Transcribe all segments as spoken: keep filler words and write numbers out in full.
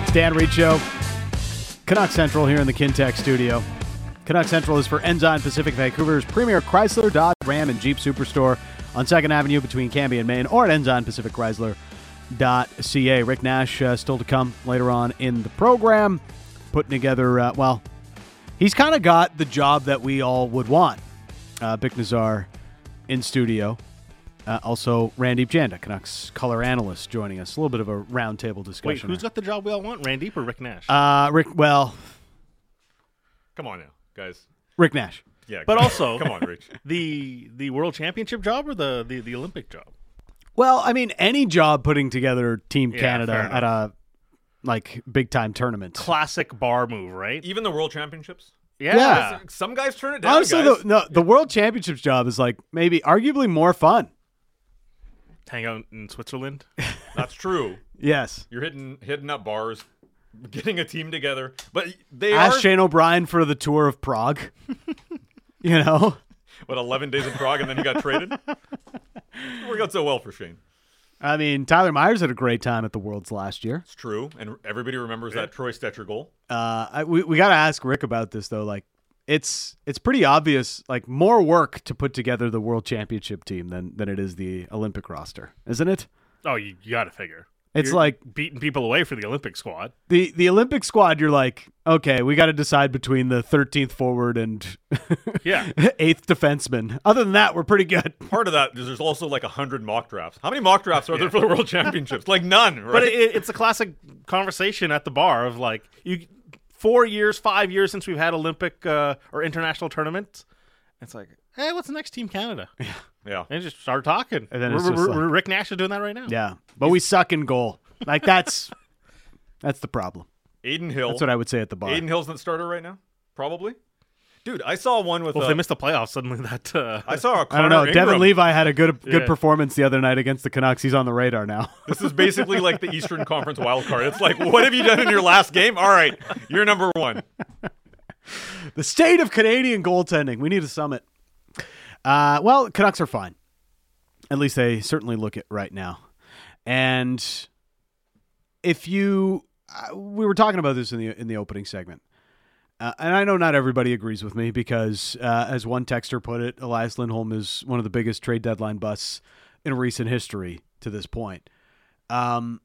Dan Reed Show. Canuck Central here in the Kintec studio. Canuck Central is for Ensign Pacific Vancouver's premier Chrysler, Dodge, Ram, and Jeep Superstore on second Avenue between Cambie and Main, or at ensign pacific chrysler dot c a. Rick Nash uh, still to come later on in the program, putting together, uh, well, he's kind of got the job that we all would want. Uh, Bick Nazar in studio. Uh, also, Randeep Janda, Canucks color analyst, joining us. A little bit of a roundtable discussion. Wait, who's got the job we all want, Randeep or Rick Nash? Uh, Rick, well... Come on now, guys. Rick Nash. Yeah, but come also, come on, Rich. The the World Championship job or the, the, the Olympic job? Well, I mean, any job putting together Team Yeah, Canada fair at a, like, big-time tournament. Classic bar move, right? Even the World Championships? Yeah. Yeah. Some guys turn it down, Honestly, guys. the, no, the World Championships job is, like, maybe arguably more fun. Hang out in Switzerland? That's true. Yes. You're hitting hitting up bars, getting a team together. But they Ask are... Shane O'Brien for the tour of Prague. You know? What, eleven days in Prague and then he got traded? Didn't work out so well for Shane. I mean, Tyler Myers had a great time at the Worlds last year. It's true. And everybody remembers that Troy Stetcher goal. Uh, I, we we got to ask Rick about this, though. Like, it's it's pretty obvious, like, more work to put together the World Championship team than, than it is the Olympic roster, isn't it? Oh, you, you got to figure. It's You're like beating people away for the Olympic squad. the, the Olympic squad, you're like, okay, we got to decide between the thirteenth forward and Yeah. eighth defenseman. Other than that, we're pretty good. Part of that is there's also like one hundred mock drafts. How many mock drafts are there for the World Championships? Like none, right? But it, it's a classic conversation at the bar of like, you four years, five years since we've had Olympic uh, or international tournaments. It's like, hey, what's the next Team Canada? Yeah. yeah. And just start talking. And then R- it's just R- like- R- Rick Nash is doing that right now. Yeah, but we suck in goal. Like, that's that's the problem. Aiden Hill. That's what I would say at the bar. Aiden Hill's the starter right now? Probably. Dude, I saw one with Well, if uh, they missed the playoffs, suddenly that... Uh, I saw a I Connor don't know. Ingram. Devin Levi had a good good Yeah. performance the other night against the Canucks. He's on the radar now. This is basically like the Eastern Conference wild card. It's like, what have you done in your last game? All right, you're number one. The state of Canadian goaltending. We need a summit. Uh, well, Canucks are fine. At least they certainly look it right now. And if you, uh, we were talking about this in the in the opening segment, uh, and I know not everybody agrees with me because, uh, as one texter put it, Elias Lindholm is one of the biggest trade deadline busts in recent history to this point. Um,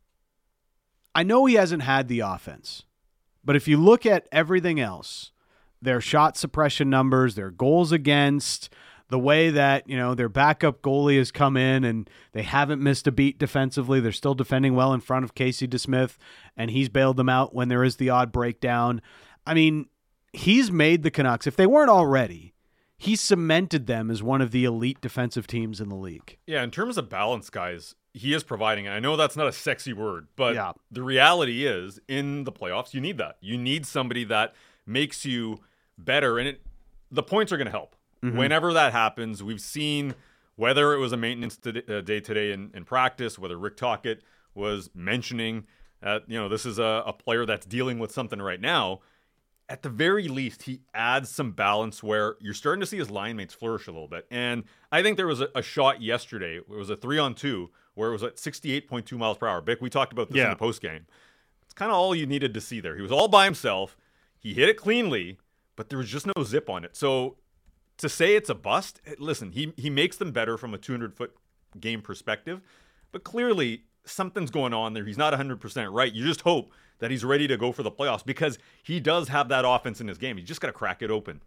I know he hasn't had the offense, but if you look at everything else, their shot suppression numbers, their goals against, the way that, you know, their backup goalie has come in and they haven't missed a beat defensively. They're still defending well in front of Casey DeSmith, and he's bailed them out when there is the odd breakdown. I mean, he's made the Canucks, if they weren't already, he cemented them as one of the elite defensive teams in the league. Yeah, in terms of balance, guys, he is providing it. I know that's not a sexy word, but Yeah. the reality is, in the playoffs, you need that. You need somebody that makes you better, and it, the points are going to help. Mm-hmm. Whenever that happens, we've seen whether it was a maintenance to, uh, day today in, in practice, whether Rick Tocchet was mentioning that, you know, this is a, a player that's dealing with something right now. At the very least, he adds some balance where you're starting to see his line mates flourish a little bit. And I think there was a, a shot yesterday. It was a three on two where it was at sixty-eight point two miles per hour. Bick, we talked about this Yeah. in the post game. It's kind of all you needed to see there. He was all by himself. He hit it cleanly, but there was just no zip on it. So to say it's a bust, listen, he he makes them better from a two hundred foot game perspective, but clearly something's going on there. He's not one hundred percent right. You just hope that he's ready to go for the playoffs because he does have that offense in his game. He's just got to crack it open.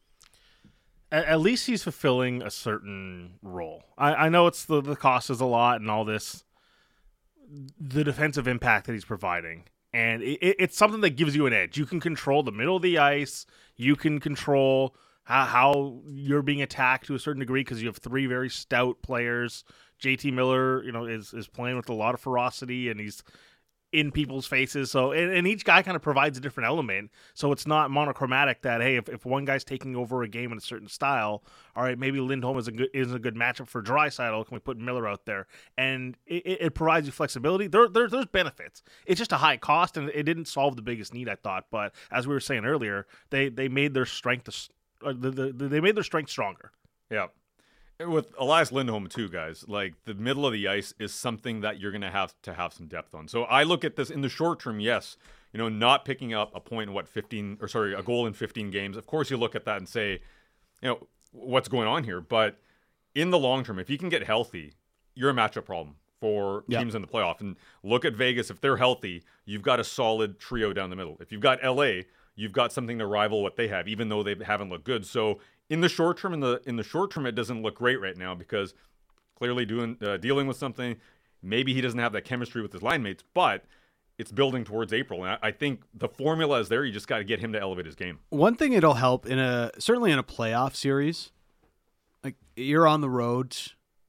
At, at least he's fulfilling a certain role. I, I know it's the, the cost is a lot and all this, the defensive impact that he's providing. And it, it, it's something that gives you an edge. You can control the middle of the ice. You can control how, how you're being attacked to a certain degree because you have three very stout players. J T Miller, you know, is, is playing with a lot of ferocity and he's in people's faces. So, and, and each guy kind of provides a different element. So it's not monochromatic that, hey, if, if one guy's taking over a game in a certain style, all right, maybe Lindholm is a good, is a good matchup for Draisaitl. Can we put Miller out there? And it, it provides you flexibility. There, there, there's benefits. It's just a high cost, and it didn't solve the biggest need, I thought. But as we were saying earlier, they, they made their strength, uh, the, the, they made their strength stronger. Yeah. With Elias Lindholm too, guys, like the middle of the ice is something that you're going to have to have some depth on. So I look at this in the short term, yes, you know, not picking up a point in what fifteen or sorry, a goal in fifteen games. Of course, you look at that and say, you know, what's going on here? But in the long term, if you can get healthy, you're a matchup problem for Yep. teams in the playoff. And look at Vegas. If they're healthy, you've got a solid trio down the middle. If you've got L A, you've got something to rival what they have, even though they haven't looked good. So in the short term, in the in the short term, it doesn't look great right now because clearly doing uh, dealing with something. Maybe he doesn't have that chemistry with his line mates, but it's building towards April, and I, I think the formula is there. You just got to get him to elevate his game. One thing it'll help in a certainly in a playoff series, like you're on the road.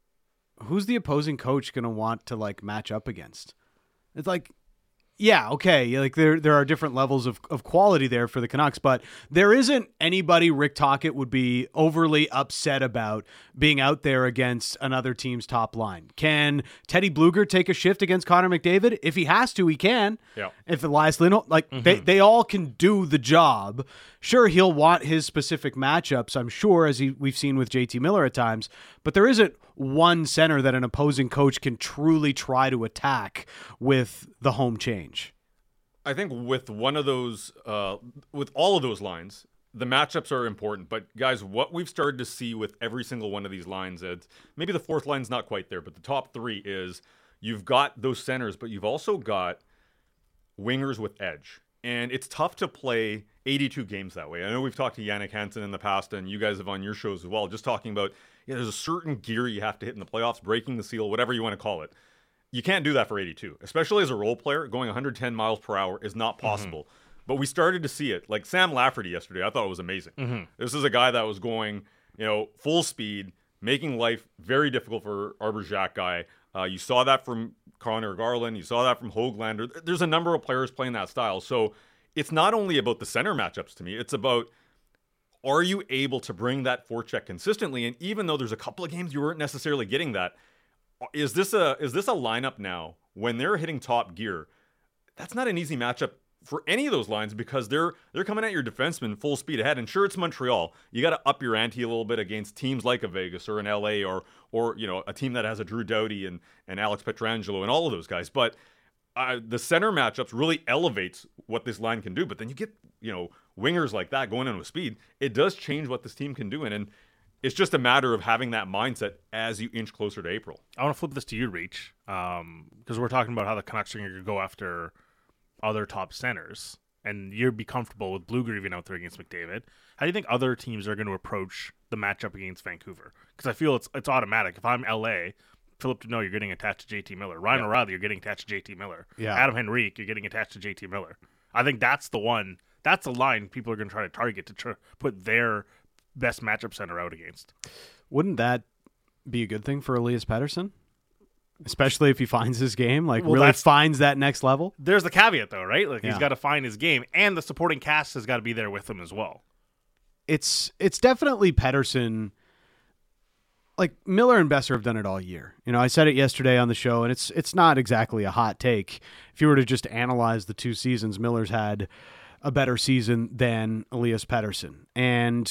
Who's the opposing coach going to want to like match up against? It's like, yeah, okay, like there there are different levels of, of quality there for the Canucks, but there isn't anybody Rick Tocchet would be overly upset about being out there against another team's top line. Can Teddy Bluger take a shift against Connor McDavid? If he has to, he can. Yeah. If Elias Lindholm, like mm-hmm. they, they all can do the job. Sure, he'll want his specific matchups, I'm sure, as he, we've seen with J T Miller at times, but there isn't one center that an opposing coach can truly try to attack with the home change. I think with one of those, uh, with all of those lines, the matchups are important. But guys, what we've started to see with every single one of these lines, is maybe the fourth line's not quite there, but the top three is you've got those centers, but you've also got wingers with edge. And it's tough to play eighty-two games that way. I know we've talked to Yannick Hansen in the past, and you guys have on your shows as well, just talking about, yeah, there's a certain gear you have to hit in the playoffs, breaking the seal, whatever you want to call it. You can't do that for eighty-two, especially as a role player. Going one hundred ten miles per hour is not possible. Mm-hmm. But we started to see it. Like Sam Lafferty yesterday, I thought it was amazing. Mm-hmm. This is a guy that was going, you know, full speed, making life very difficult for Arber Xhekaj guy. Uh, you saw that from Connor Garland. You saw that from Höglander. There's a number of players playing that style. So it's not only about the center matchups to me. It's about, are you able to bring that forecheck consistently? And even though there's a couple of games you weren't necessarily getting that, is this a is this a lineup now when they're hitting top gear? That's not an easy matchup for any of those lines because they're they're coming at your defensemen full speed ahead. And sure, it's Montreal. You got to up your ante a little bit against teams like a Vegas or an L A or or you know a team that has a Drew Doughty and and Alex Pietrangelo and all of those guys. But uh, the center matchups really elevates what this line can do. But then you get you know wingers like that going in with speed. It does change what this team can do. And and it's just a matter of having that mindset as you inch closer to April. I want to flip this to you, Reach, because um, we're talking about how the Canucks are going to go after other top centers, and you'd be comfortable with Bluger even out there against McDavid. How do you think other teams are going to approach the matchup against Vancouver? Because I feel it's it's automatic. If I'm L A, Philip Deneau, you're getting attached to J T Miller. Ryan yeah. O'Reilly, you're getting attached to J T Miller. Yeah. Adam Henrique, you're getting attached to J T Miller. I think that's the one. That's the line people are going to try to target to try, put their best matchup center out against. Wouldn't that be a good thing for Elias Pettersson? Especially if he finds his game, like well, really finds that next level. There's the caveat though, right? Like yeah. he's got to find his game, and the supporting cast has got to be there with him as well. It's it's definitely Pettersson. Like Miller and Besser have done it all year. You know, I said it yesterday on the show, and it's it's not exactly a hot take. If you were to just analyze the two seasons, Miller's had a better season than Elias Pettersson. And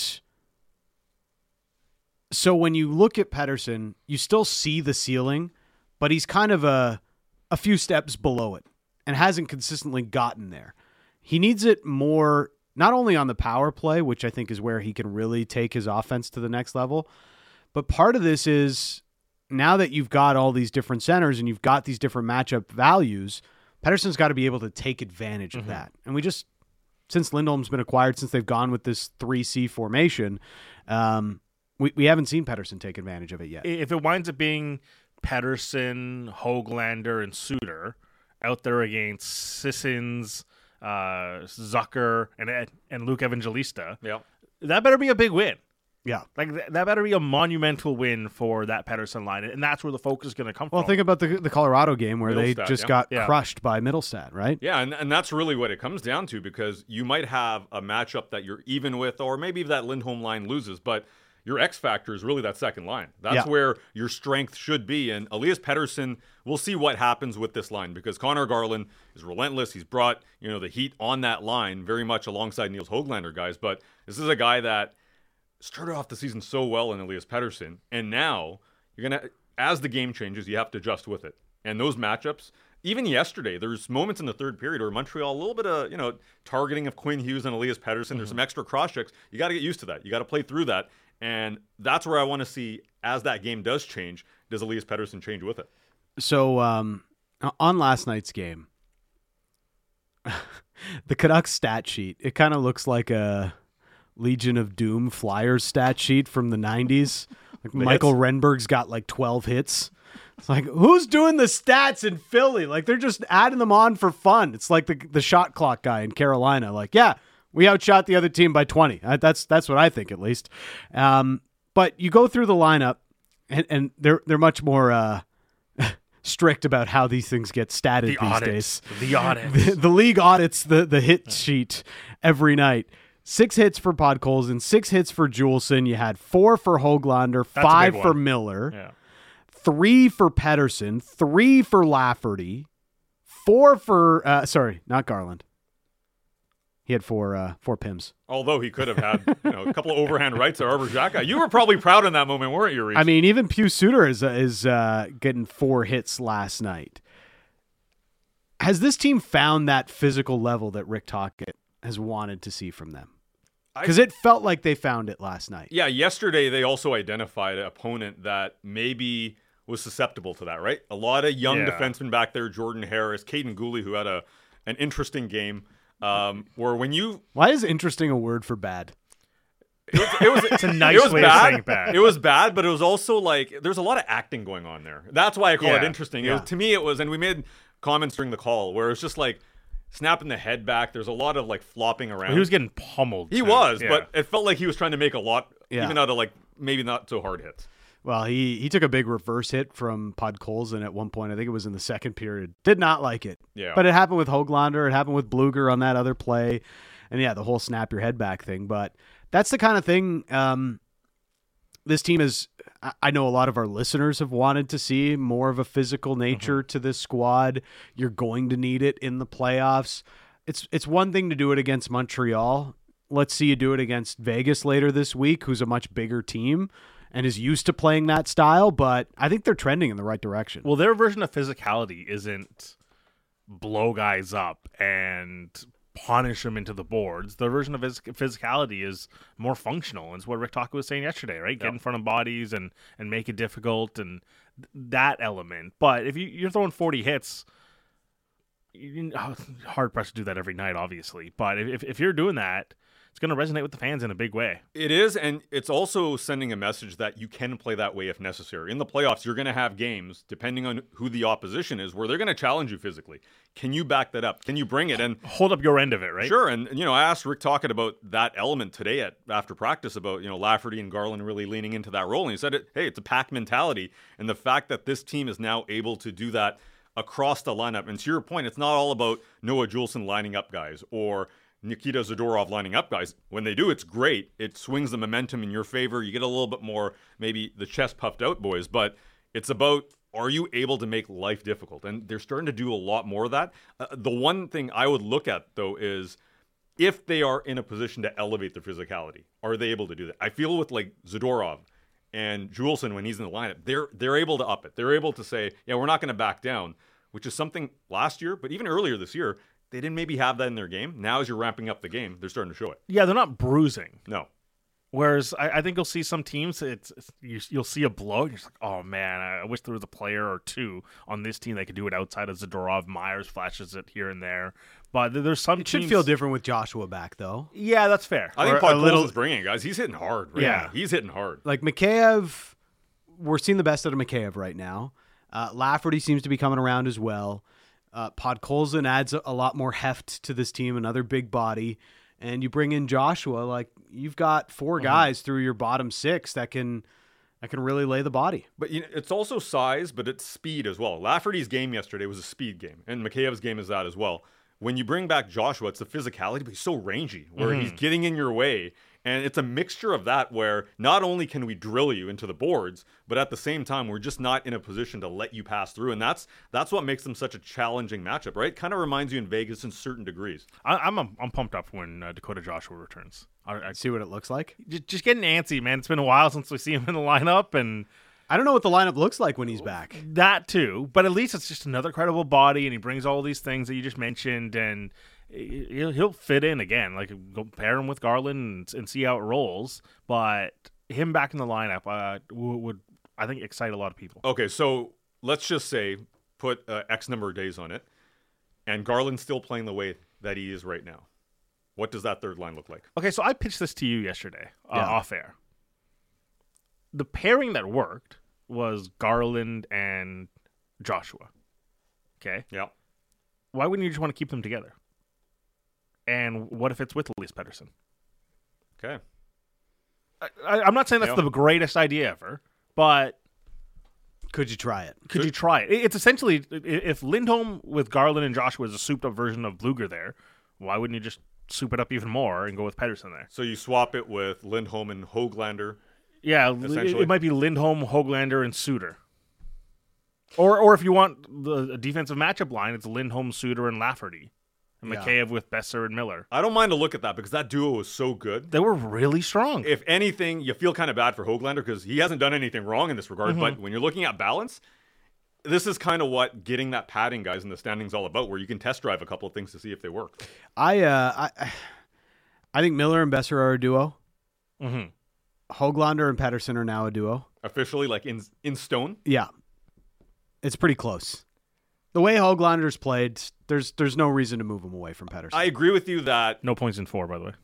so when you look at Pettersson, you still see the ceiling, but he's kind of a a few steps below it and hasn't consistently gotten there. He needs it more, not only on the power play, which I think is where he can really take his offense to the next level, but part of this is now that you've got all these different centers and you've got these different matchup values, Pettersson's got to be able to take advantage of mm-hmm. that. And we just, since Lindholm's been acquired, since they've gone with this three C formation, um, we, we haven't seen Pettersson take advantage of it yet. If it winds up being Pettersson, Höglander, and Suter out there against Sissons, uh, Zucker, and and Luke Evangelista, yeah. that better be a big win. Yeah. Like, th- that better be a monumental win for that Pettersson line, and that's where the focus is going to come well, from. Well, think about the the Colorado game where Middlestat, they just yeah. got yeah. crushed by Middlestat, right? Yeah, and, and that's really what it comes down to, because you might have a matchup that you're even with, or maybe that Lindholm line loses, but your X factor is really that second line. That's yeah. where your strength should be. And Elias Pettersson, we'll see what happens with this line, because Connor Garland is relentless. He's brought, you know, the heat on that line very much alongside Niels Höglander guys. But this is a guy that started off the season so well in Elias Pettersson, and now you're gonna, as the game changes, you have to adjust with it. And those matchups, even yesterday, there's moments in the third period where Montreal, a little bit of, you know, targeting of Quinn Hughes and Elias Pettersson. Mm-hmm. There's some extra cross checks. You got to get used to that. You got to play through that. And that's where I want to see, as that game does change, does Elias Pettersson change with it? So um, on last night's game, the Canucks stat sheet, it kind of looks like a Legion of Doom Flyers stat sheet from the nineties. Like Michael hits? Renberg's got like twelve hits. It's like, who's doing the stats in Philly? Like, they're just adding them on for fun. It's like the the shot clock guy in Carolina. Like, yeah, we outshot the other team by twenty. I, that's that's what I think, at least. Um, but you go through the lineup, and, and they're they're much more uh, strict about how these things get statted the these audits. days. The audits. The, the league audits the, the hit sheet every night. Six hits for Podkolzin, six hits for Juleson. You had four for Höglander, That's five for Miller. Yeah. Three for Pettersson, three for Lafferty, four for uh, sorry, not Garland. He had four uh, four P I Ms. Although he could have had you know a couple of overhand rights to Arber Xhekaj. You were probably proud in that moment, weren't you, Reese? I mean, even Pius Suter is uh, is uh, getting four hits last night. Has this team found that physical level that Rick Tocchet has wanted to see from them? Because it felt like they found it last night. Yeah, yesterday they also identified an opponent that maybe was susceptible to that, right? A lot of young Yeah. defensemen back there, Jordan Harris, Caden Gooley, who had a an interesting game. Um, where when you Why is interesting a word for bad? it was, it was It's a nice it was way of bad. saying bad. It was bad, but it was also like there's a lot of acting going on there. That's why I call it Yeah. interesting. It Yeah. was, to me, it was, and we made comments during the call where it was just like snapping the head back. There's a lot of like flopping around. He was getting pummeled. He too. was, Yeah. but it felt like he was trying to make a lot, Yeah. even out of like maybe not so hard hits. Well, he, he took a big reverse hit from Podkolzin at one point. I think it was in the second period. Did not like it. Yeah. But it happened with Höglander. It happened with Bluger on that other play. And yeah, the whole snap your head back thing. But that's the kind of thing um, this team is. I- I know a lot of our listeners have wanted to see more of a physical nature Mm-hmm. to this squad. You're going to need it in the playoffs. It's it's one thing to do it against Montreal. Let's see you do it against Vegas later this week, who's a much bigger team and is used to playing that style, but I think they're trending in the right direction. Well, their version of physicality isn't blow guys up and punish them into the boards. Their version of phys- physicality is more functional. And it's what Rick Tocchet was saying yesterday, right? Get Yep. in front of bodies and, and make it difficult and th- that element. But if you, you're throwing forty hits, you, oh, hard pressed to do that every night, obviously. But if, if you're doing that, it's going to resonate with the fans in a big way. It is, and it's also sending a message that you can play that way if necessary. In the playoffs, you're going to have games, depending on who the opposition is, where they're going to challenge you physically. Can you back that up? Can you bring it? And Hold up your end of it, right? sure, and you know, I asked Rick Tocchet about that element today at after practice about you know Lafferty and Garland really leaning into that role, and he said, it, "Hey, it's a pack mentality," and the fact that this team is now able to do that across the lineup. And to your point, it's not all about Noah Juleson lining up guys or Nikita Zadorov lining up guys. When they do, it's great. It swings the momentum in your favor. You get a little bit more, maybe the chest puffed out boys, but it's about, are you able to make life difficult? And they're starting to do a lot more of that. Uh, the one thing I would look at, though, is if they are in a position to elevate their physicality, are they able to do that? I feel with like Zadorov and Juleson, when he's in the lineup, they're they're able to up it. They're able to say, yeah, we're not going to back down, which is something last year, but even earlier this year, they didn't maybe have that in their game. Now as you're ramping up the game, they're starting to show it. Yeah, they're not bruising. No. Whereas I, I think you'll see some teams, it's, it's you, you'll see a blow, and you're just like, oh man, I wish there was a player or two on this team that could do it outside of Zadorov. Myers flashes it here and there, but there- there's some it should teams- feel different with Joshua back, though. Yeah, that's fair. I think Or a Podkolzin little- is bringing it, guys. He's hitting hard. Right Yeah. now. He's hitting hard. Like Mikheyev, we're seeing the best out of Mikheyev right now. Uh, Lafferty seems to be coming around as well. Uh, Podkolzin adds a, a lot more heft to this team, another big body. And you bring in Joshua, like you've got four guys through your bottom six that can that can really lay the body. But you know, it's also size, but it's speed as well. Lafferty's game yesterday was a speed game, and Mikheyev's game is that as well. When you bring back Joshua, it's the physicality, but he's so rangy, where he's getting in your way. And it's a mixture of that where not only can we drill you into the boards, but at the same time, we're just not in a position to let you pass through. And that's that's what makes them such a challenging matchup, right? Kind of reminds you in Vegas in certain degrees. I, I'm a, I'm pumped up when uh, Dakota Joshua returns. I, I See what it looks like. just, just getting antsy, man. It's been a while since we see him in the lineup, and I don't know what the lineup looks like when he's back. that too. But at least it's just another credible body, and he brings all these things that you just mentioned, and he'll, he'll fit in again. Like, go pair him with Garland and, and see how it rolls. But him back in the lineup uh, would, would, I think, excite a lot of people. Okay, so let's just say put uh, X number of days on it, and Garland's still playing the way that he is right now. What does that third line look like? Okay, so I pitched this to you yesterday, uh, Yeah. off air. The pairing that worked was Garland and Joshua. Okay? Yeah. Why wouldn't you just want to keep them together? And what if it's with Elias Pettersson? Okay. I, I, I'm not saying that's Yeah. the greatest idea ever, but Could you try it? could you try it? It- It's essentially, i- if Lindholm with Garland and Joshua is a souped-up version of Bluger there, why wouldn't you just soup it up even more and go with Pettersson there? So you swap it with Lindholm and Höglander. Yeah, it, Essentially. it might be Lindholm, Höglander, and Suter. Or or if you want the a defensive matchup line, it's Lindholm, Suter, and Lafferty. And Yeah. Mikheyev with Besser and Miller. I don't mind to look at that because that duo was so good. They were really strong. If anything, you feel kind of bad for Höglander because he hasn't done anything wrong in this regard. Mm-hmm. But when you're looking at balance, this is kind of what getting that padding, guys, in the standings all about, where you can test drive a couple of things to see if they work. I uh, I, I think Miller and Besser are a duo. mm-hmm. Höglander and Pettersson are now a duo. Officially, like in in stone. Yeah, it's pretty close. The way Höglander's played, there's there's no reason to move him away from Pettersson. I agree with you that No points in four, by the way.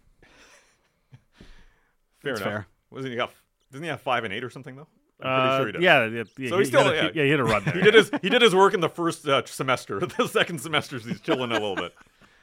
fair That's enough. fair. Wasn't he got? Doesn't he have five and eight or something though? I'm Uh, pretty sure he does. yeah, yeah, yeah. So he he's still- got a- yeah. yeah, he hit a run there. He did his he did his work in the first uh, semester. The second semester, he's chilling a little bit.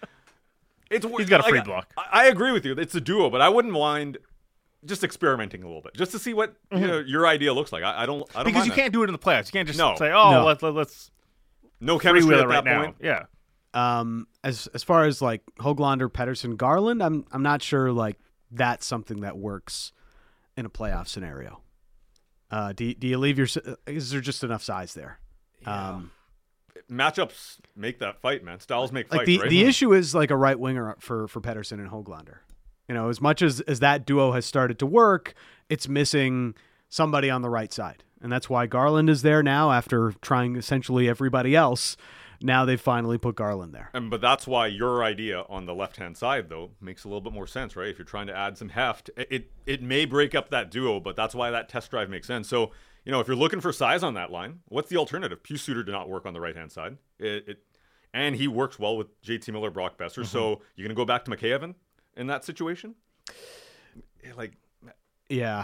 It's He's got a free like, block. I, I agree with you. It's a duo, but I wouldn't mind just experimenting a little bit, just to see what you know, your idea looks like. I, I don't. I don't Because mind you that. can't do it in the playoffs. You can't just No. say, "Oh, No. let, let, let's No chemistry freewheel at it right that now." point. Yeah, Um, as as far as like Höglander, Pettersson, Garland, I'm I'm not sure like that's something that works in a playoff scenario. Uh, do you- do you leave your? Is there just enough size there? Um, Matchups make that fight, man. Styles make like fights, the right? the issue is like a right winger for for Pettersson and Höglander. You know, as much as as that duo has started to work, it's missing somebody on the right side, and that's why Garland is there now after trying essentially everybody else. Now they've finally put Garland there. And but that's why your idea on the left-hand side, though, makes a little bit more sense, right? If you're trying to add some heft, it, it it may break up that duo, but that's why that test drive makes sense. So, you know, if you're looking for size on that line, what's the alternative? Pius Suter did not work on the right-hand side. It, it and he works well with J T Miller, Brock Besser. Mm-hmm. So you're gonna go back to McKayev in, in that situation? Like, Yeah,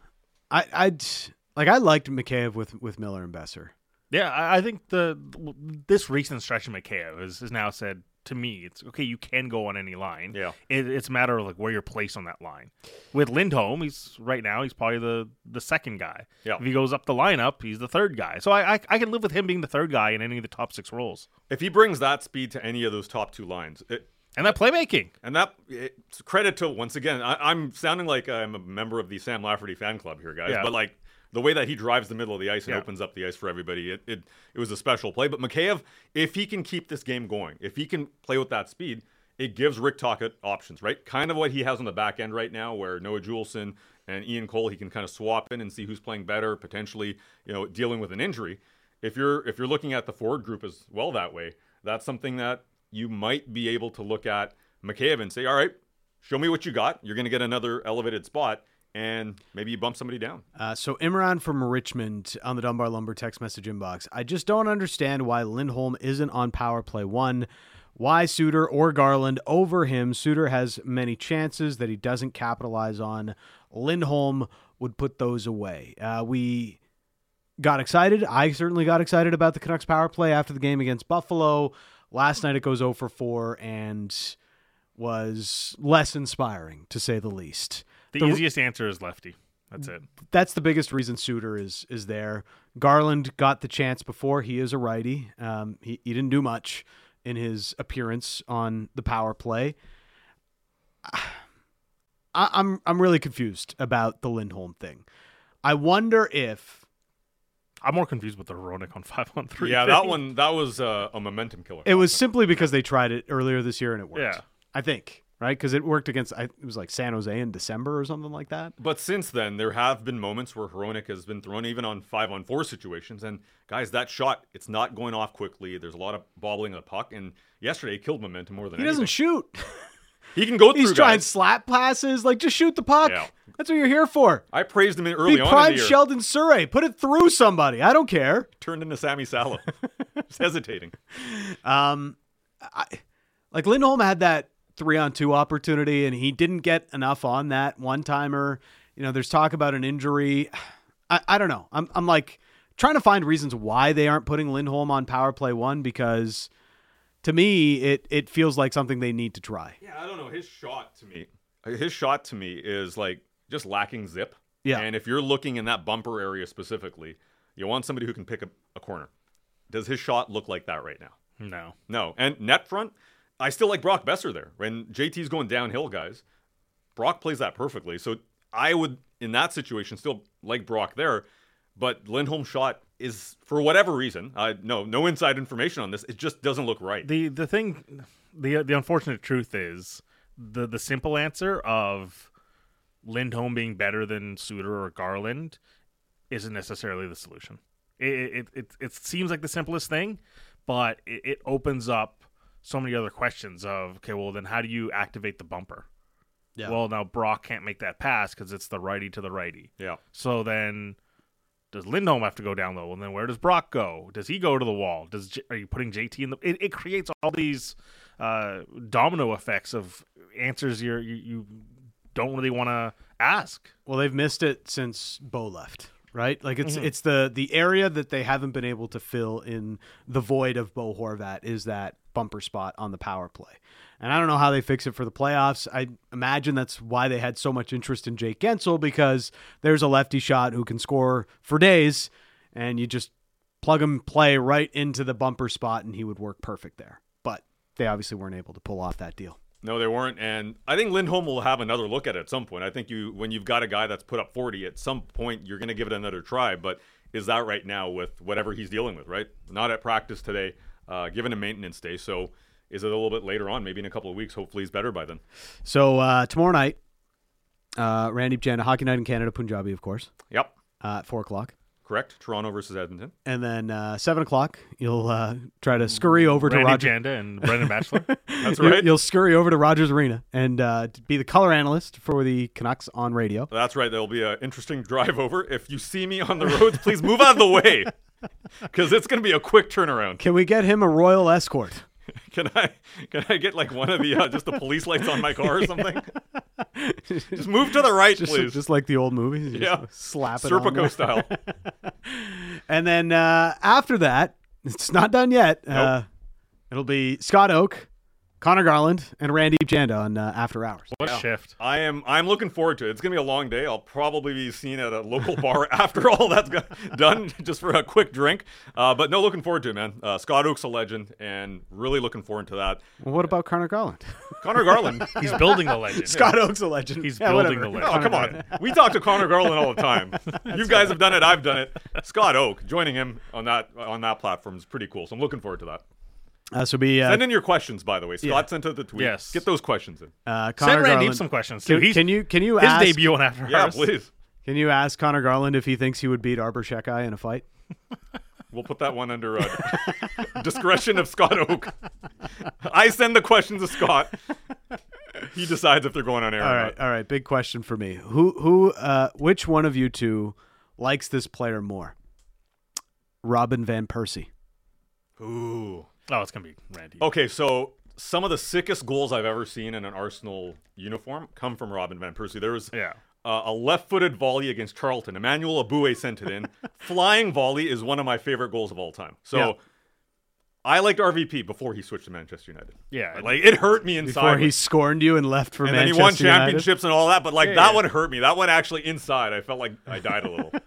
I I'd like I liked McKayev with with Miller and Besser. yeah. I, I think the this recent stretch of Mikheyev has, has now said to me, it's okay. You can go on any line. Yeah. it, it's a matter of like where you're placed on that line. With Lindholm, he's right now he's probably the the second guy. Yeah. If he goes up the lineup, he's the third guy. So I, I I can live with him being the third guy in any of the top six roles. if he brings that speed to any of those top two lines, it, And that playmaking. And that it's credit to, once again, I, I'm sounding like I'm a member of the Sam Lafferty fan club here, guys. Yeah. But like the way that he drives the middle of the ice and Yeah. opens up the ice for everybody, it, it it was a special play. But Mikheyev, if he can keep this game going, if he can play with that speed, it gives Rick Tocchet options, right? Kind of what he has on the back end right now, where Noah Juleson and Ian Cole, he can kind of swap in and see who's playing better, potentially, you know, dealing with an injury. If you're if you're looking at the forward group as well that way, that's something that you might be able to look at Mikheyev and say, all right, show me what you got. You're going to get another elevated spot, and maybe you bump somebody down. Uh, so Imran from Richmond on the Dunbar Lumber text message inbox. I just don't understand why Lindholm isn't on power play one. Why Suter or Garland over him? Suter has many chances that he doesn't capitalize on. Lindholm would put those away. Uh, we got excited. I certainly got excited about the Canucks power play after the game against Buffalo. Last night it goes oh for four and was less inspiring, to say the least. The, The- easiest answer is lefty. That's it. That's the biggest reason Suter is is there. Garland got the chance before. He is a righty. Um, he, he didn't do much in his appearance on the power play. I, I'm I'm really confused about the Lindholm thing. I wonder if I'm more confused with the Hronek on five on three. Yeah, thing. that one that was uh, a momentum killer. it was simply because they tried it earlier this year and it worked. Yeah. I think, right? Because it worked against, I, it was like San Jose in December or something like that. But since then, there have been moments where Hronek has been thrown even on five on four situations. And guys, that shot, it's not going off quickly. There's a lot of bobbling of the puck. And yesterday, he killed momentum more than He anything. doesn't shoot. He can go through. He's trying guys. slap passes. Like, just shoot the puck. Yeah. That's what you're here for. I praised him early Be on prime in the year. Sheldon Surrey. Put it through somebody. I don't care. Turned into Sammy Salo. Just hesitating. Um, I, like Lindholm had that three on two opportunity, and he didn't get enough on that one timer. You know, there's talk about an injury. I, I don't know. I'm I'm like trying to find reasons why they aren't putting Lindholm on power play one, because to me it it feels like something they need to try. Yeah, I don't know. His shot to me, his shot to me is like just lacking zip. Yeah. And if you're looking in that bumper area specifically, you want somebody who can pick a, a corner. Does his shot look like that right now? No. No. And net front, I still like Brock Besser there. When J T's going downhill, guys, Brock plays that perfectly. So I would, in that situation, still like Brock there. But Lindholm's shot is, for whatever reason, I no no inside information on this, it just doesn't look right. The the thing, the the unfortunate truth is the the simple answer of Lindholm being better than Suter or Garland isn't necessarily the solution. It it it, it seems like the simplest thing, but it, it opens up so many other questions of, okay, well, then how do you activate the bumper? Yeah. Well, now Brock can't make that pass because it's the righty to the righty. Yeah. So then does Lindholm have to go down low? And then where does Brock go? Does he go to the wall? Does J- Are you putting J T in the... It, it creates all these uh, domino effects of answers you're, you you don't really want to ask. Well, they've missed it since Bo left, right? Like it's Mm-hmm. it's the the area that they haven't been able to fill in the void of Bo Horvat is that bumper spot on the power play. And I don't know how they fix it for the playoffs. I imagine that's why they had so much interest in Jake Gensel, because there's a lefty shot who can score for days, and you just plug him play right into the bumper spot and he would work perfect there. But they obviously weren't able to pull off that deal. No, they weren't, and I think Lindholm will have another look at it at some point. I think you, when you've got a guy that's put up forty, at some point you're going to give it another try. But is that right now with whatever he's dealing with? Right, not at practice today, uh, given a maintenance day. So is it a little bit later on, maybe in a couple of weeks? Hopefully he's better by then. So uh, tomorrow night, uh, Randy Janda, Hockey Night in Canada, Punjabi, of course, Yep, uh, at four o'clock. correct. Toronto versus Edmonton. And then uh, seven o'clock, you'll uh, try to scurry over to Randy Roger. Janda and Brendan Batchelor. That's You- right. You'll scurry over to Rogers Arena and uh, be the color analyst for the Canucks on radio. That's right. There'll be an interesting drive over. If you see me on the roads, please move out of the way, because it's going to be a quick turnaround. Can we get him a royal escort? Can I can I get like one of the uh, just the police lights on my car or something? Just move to the right, Just, please. just like the old movies. You Yeah. just slap it on Serpico there. style. And then uh, after that, it's not done yet. Uh, it'll be Scott Oak, Connor Garland, and Randy Janda on uh, After Hours. What a shift. I am I'm looking forward to it. It's gonna be a long day. I'll probably be seen at a local bar after all that's go- done, just for a quick drink. Uh, but no, looking forward to it, man. Uh, Scott Oak's a legend, and really looking forward to that. Well, what about Connor Garland? Connor Garland. He's building the legend. Scott Oak's a legend. He's Yeah, building whatever. the legend. Oh, come on. We talk to Connor Garland all the time. You guys have done it. I've done it. Scott Oak, joining him on that on that platform is pretty cool. So I'm looking forward to that. Uh, so be uh, Send in your questions, by the way. Scott Yeah. sent out the tweet. Yes. Get those questions in. uh, Connor Send Randy Garland. some questions too. Can, He's, can you can you his ask debut on After Yeah, Hours. please. can you ask Connor Garland if he thinks he would beat Arbor Shekai in a fight? We'll put that one under uh, discretion of Scott Oak. I send the questions to Scott. He decides if they're going on air All or right, not. all right. Big question for me: Who, who, uh, which one of you two likes this player more? Robin Van Persie. Ooh. Oh, it's gonna be Randy. Okay, so some of the sickest goals I've ever seen in an Arsenal uniform come from Robin Van Persie. There was Yeah. uh, a left-footed volley against Charlton. Emmanuel Aboué sent it in. Flying volley is one of my favorite goals of all time. So Yeah. I liked R V P before he switched to Manchester United. Yeah. Like, it hurt me inside. Before he scorned you and left for and then Manchester he won United. championships and all that, but like Yeah, that yeah. one hurt me. That one actually inside, I felt like I died a little.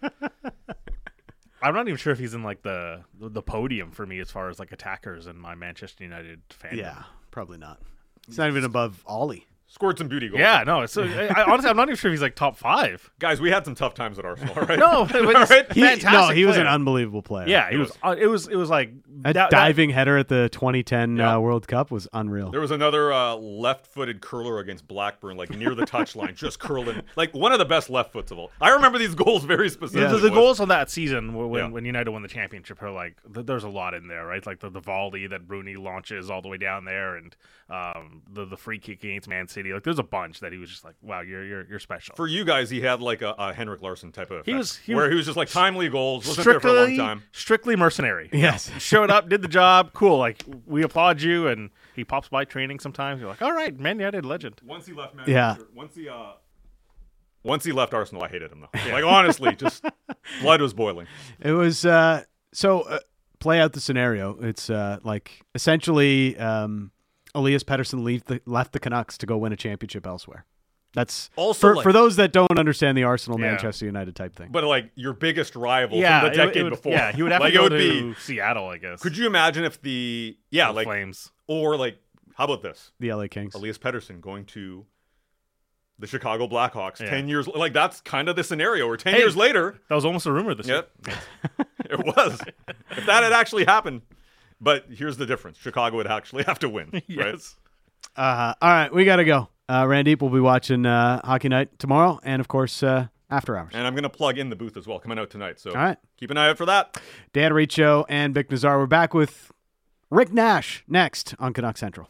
I'm not even sure if he's in like the the podium for me as far as like attackers in my Manchester United fan. Yeah, probably not. He's not even above Ollie. Scored some beauty goals. Yeah, no. It's, I, I, honestly, I'm not even sure if he's like top five. Guys, we had some tough times at Arsenal, right? No, it was right? He, fantastic. no, he was player. an unbelievable player. Yeah, he was. Uh, it was. It was like That, that- diving header at the twenty ten Yeah. uh, World Cup was unreal. There was another uh, left-footed curler against Blackburn, like near the touchline, just curling. Like one of the best left foots of all. I remember these goals very The, specifically. the, the boys. goals on that season when Yeah. when United won the championship are like th- there's a lot in there, right? Like the, the volley that Rooney launches all the way down there, and um, the the free kick against Man City. Like there's a bunch that he was just like, wow, you're you're you're special. For you guys, he had like a, a Henrik Larsson type of effect, He was- he where was- he was just like timely goals, wasn't there for a long strictly time. strictly mercenary. Yes. Showed up, did the job, cool. Like we applaud you, and he pops by training sometimes. You're like, all right, Man United legend. Once he left, Man Yeah. Once he uh, once he left Arsenal, I hated him though. Like honestly, just blood was boiling. It was uh, so uh, play out the scenario. It's uh, like essentially um, Elias Pettersson leave the, left the Canucks to go win a championship elsewhere. That's Also, for, like- for those that don't understand the Arsenal Yeah. Manchester United type thing. But like your biggest rival Yeah, from the it- decade it would- before. Yeah, he would have like to go it would to be. Seattle, I guess. Could you imagine if the yeah The like Flames. or like how about this? The L A Kings. Elias Pettersson going to the Chicago Blackhawks Yeah. ten years like that's kind of the scenario. Or ten Hey. years later, That was almost a rumor this yep, year. it was. If that had actually happened, but here's the difference: Chicago would actually have to win. Right? Yes. Uh, all right, we got to go. Uh, Randeep will be watching uh, Hockey Night tomorrow, and of course uh, after hours. And I'm gonna plug in the booth as well, coming out tonight. So All right. keep an eye out for that. Dan Riccio and Vic Nazar. We're back with Rick Nash next on Canuck Central.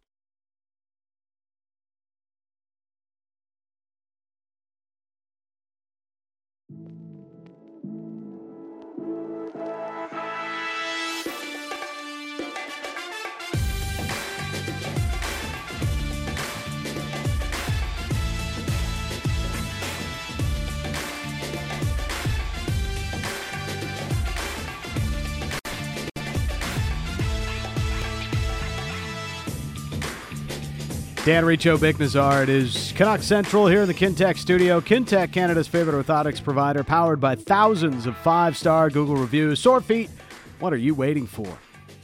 Dan Riccio, Vic Nazar. It is Canuck Central here in the Kintech studio. Kintech, Canada's favorite orthotics provider, powered by thousands of five-star Google reviews. Sore feet, what are you waiting for?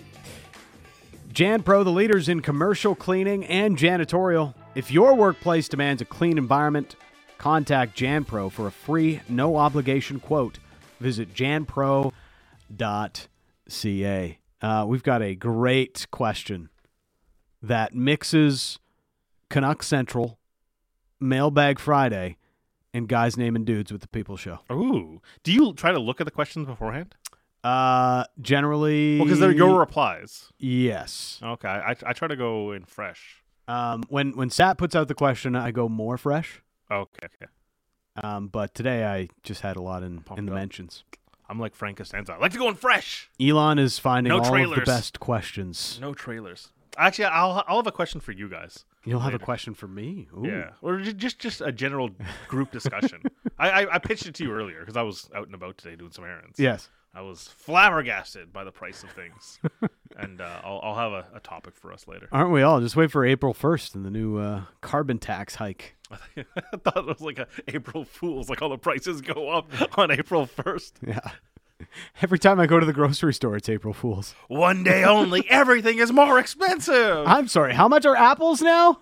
JanPro, the leaders in commercial cleaning and janitorial. If your workplace demands a clean environment, contact JanPro for a free, no-obligation quote. Visit jan pro dot c a. Uh, we've got a great question that mixes Canuck Central, Mailbag Friday, and Guys Naming Dudes with the People Show. Ooh. Do you try to look at the questions beforehand? Uh, generally, Well, because they're your replies. yes. Okay. I, I try to go in fresh. Um, when when Sat puts out the question, I go more fresh. Okay. Okay. Um, but today I just had a lot in, Pumped in the up. mentions. I'm like Frank Costanza. I like to go in fresh. Elon is finding No all of trailers. the best questions. No trailers. Actually, I'll I'll have a question for you guys. You'll have later. a question for me. Ooh. Yeah, or ju- just just a general group discussion. I, I I pitched it to you earlier because I was out and about today doing some errands. Yes. I was flabbergasted by the price of things, and uh, I'll I'll have a, a topic for us later. Aren't we all? Just wait for April first and the new uh, carbon tax hike. I thought it was like a April Fool's, like all the prices go up on April first. Yeah. Every time I go to the grocery store, it's April Fool's. One day only, everything is more expensive. I'm sorry. How much are apples now?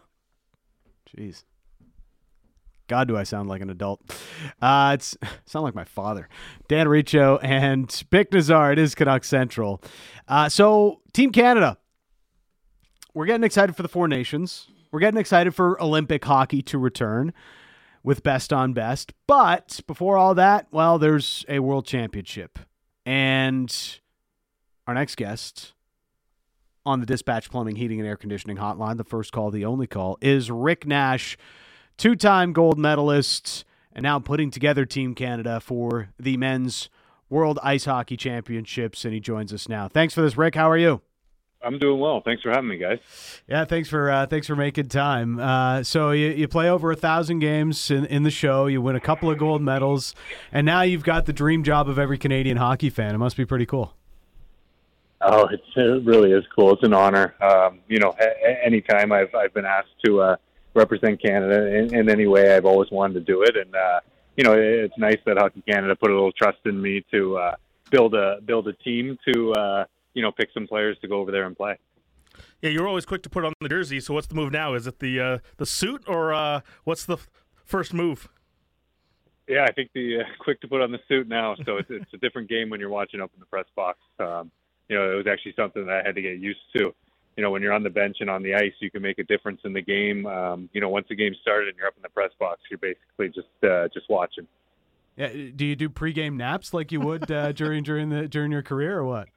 Jeez. God, do I sound like an adult? Uh, it's sound like my father, Dan Riccio and Vic Nazar. It is Canuck Central. Uh, so, Team Canada, we're getting excited for the Four Nations. We're getting excited for Olympic hockey to return with best on best. But before all that, well, there's a World Championship, and our next guest on the Dispatch Plumbing, Heating, and Air Conditioning Hotline, the first call, the only call, is Rick Nash, two-time gold medalist, and now putting together Team Canada for the Men's World Ice Hockey Championships, and he joins us now. Thanks for this, Rick. How are you? I'm doing well. Thanks for having me, guys. Yeah, thanks for uh, thanks for making time. Uh, so you, you play over a thousand games in, in the show. You win a couple of gold medals, and now you've got the dream job of every Canadian hockey fan. It must be pretty cool. Oh, it's, it really is cool. It's an honor. Um, you know, a- anytime I've I've been asked to uh, represent Canada in, in any way, I've always wanted to do it. And uh, you know, it's nice that Hockey Canada put a little trust in me to uh, build a build a team to uh, you know pick some players to go over there and play. Yeah, you're always quick to put on the jersey. So what's the move now? Is it the uh, the suit, or uh, what's the f- first move? Yeah, I think the uh, quick to put on the suit now. So it's it's a different game when you're watching up in the press box. Um, you know, it was actually something that I had to get used to. You know, when you're on the bench and on the ice, you can make a difference in the game. Um, you know, once the game started and you're up in the press box, you're basically just uh, just watching. Yeah, do you do pregame naps like you would uh, during during the during your career, or what?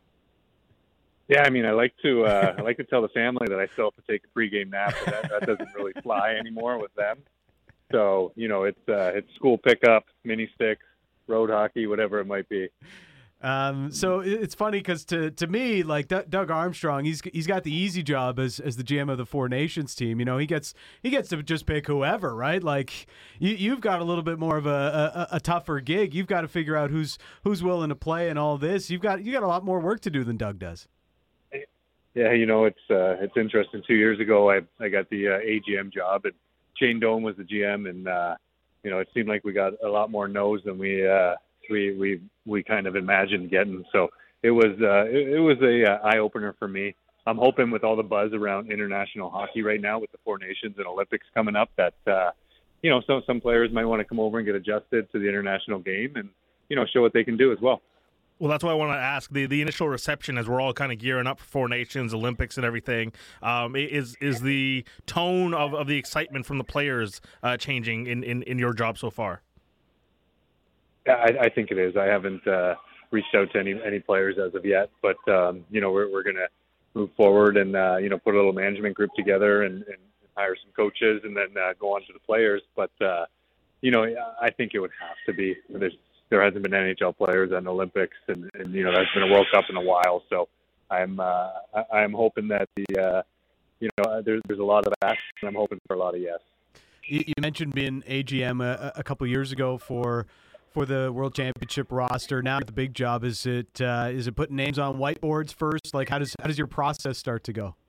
Yeah, I mean, I like to uh, I like to tell the family that I still have to take a pregame nap, but that, that doesn't really fly anymore with them. So you know, it's uh, it's school pickup, mini sticks, road hockey, whatever it might be. Um, so it's funny because to to me, like D- Doug Armstrong, he's he's got the easy job as as the G M of the Four Nations team. You know, he gets he gets to just pick whoever, right? Like you you've got a little bit more of a, a, a tougher gig. You've got to figure out who's who's willing to play and all this. You've got you got a lot more work to do than Doug does. Yeah, you know, it's uh, it's interesting. Two years ago, I I got the uh, A G M job, and Shane Doan was the G M, and uh, you know, it seemed like we got a lot more no's than we uh, we we we kind of imagined getting. So it was uh, it, it was a uh, eye opener for me. I'm hoping with all the buzz around international hockey right now, with the Four Nations and Olympics coming up, that uh, you know, some some players might want to come over and get adjusted to the international game, and you know, show what they can do as well. Well, that's why I want to ask the, the initial reception as we're all kind of gearing up for Four Nations, Olympics, and everything. Um, is is the tone of, of the excitement from the players uh, changing in, in, in your job so far? Yeah, I, I think it is. I haven't uh, reached out to any any players as of yet, but um, you know, we're we're going to move forward and uh, you know, put a little management group together and, and hire some coaches, and then uh, go on to the players. But uh, you know, I think it would have to be. There's There hasn't been N H L players at an Olympics, and, and you know, there's been a World Cup in a while. So I'm uh, I'm hoping that the uh, you know, there's there's a lot of action, and I'm hoping for a lot of yes. You, you mentioned being A G M a, a couple years ago for for the World Championship roster. Now the big job, is it uh, is it putting names on whiteboards first? Like how does how does your process start to go?